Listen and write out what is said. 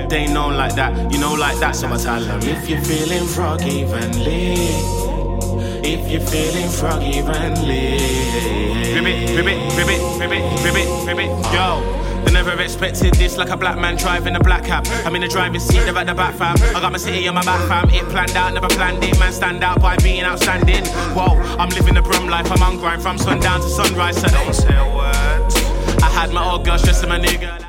they know like that, you know like that. So I tell them, if you're feeling frog evenly, if you're feeling frog evenly, ribbit, yo. They never expected this, like a black man driving a black cab. I'm in the driving seat, they're at the back fam. I got my city on my back fam. It planned out, never planned it. Man stand out by being outstanding. Whoa, I'm living the brum life, I'm on grind from sundown to sunrise. So don't say a word. I had my old girl stressing my new girl.